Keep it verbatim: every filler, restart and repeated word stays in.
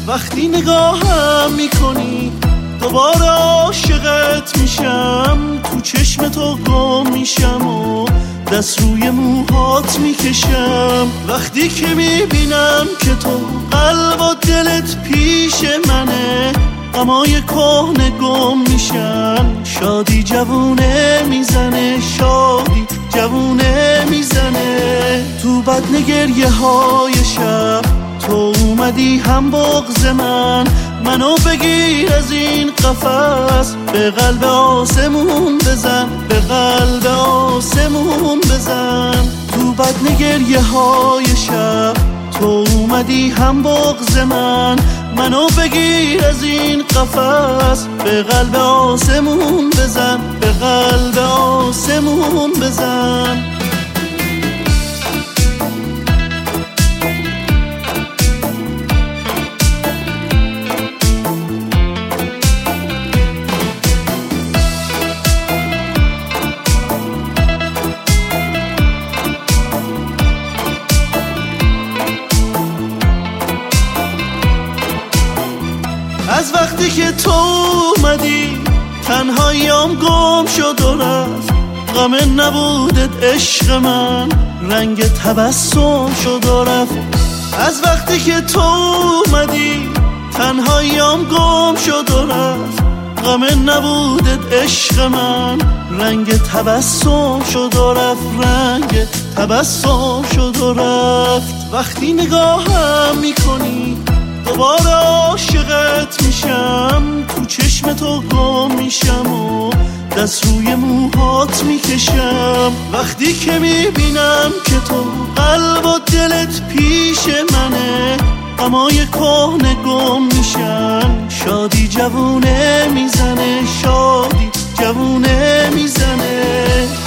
وقتی نگاهم میکنی دوباره عاشقت میشم، تو چشم تو گم میشم و دست روی موهات میکشم. وقتی که میبینم که تو قلب و دلت پیش منه، غمای کهنه گم میشن، شادی جوونه میزنه، شادی جوونه میزنه. تو بدن گریه های شب تو اومدی هم بغض من، منو بگیر از این قفس، به قلب آسمون بزن، به قلب آسمون بزن. تو بدن گریه های شب تو اومدی هم بغض من، منو بگیر از این قفس، به قلب آسمون بزن، به قلب آسمون بزن. از وقتی که تو اومدی تنهاییام گم شد و رفت، غم نبودت عشق من رنگ تبسم شد و رفت. از وقتی که تو اومدی تنهاییام گم شد و رفت، غم نبودت عشق من رنگ تبسم شد و رفت، رنگ تبسم شد و رفت. وقتی نگاهم میکنی دوباره عاشقت میشم، تو چشم تو گم میشم و دست روی موهات میکشم. وقتی که میبینم که تو قلب و دلت پیش منه، غمای کهنه گم میشن، شادی جوونه میزنه، شادی جوونه میزنه.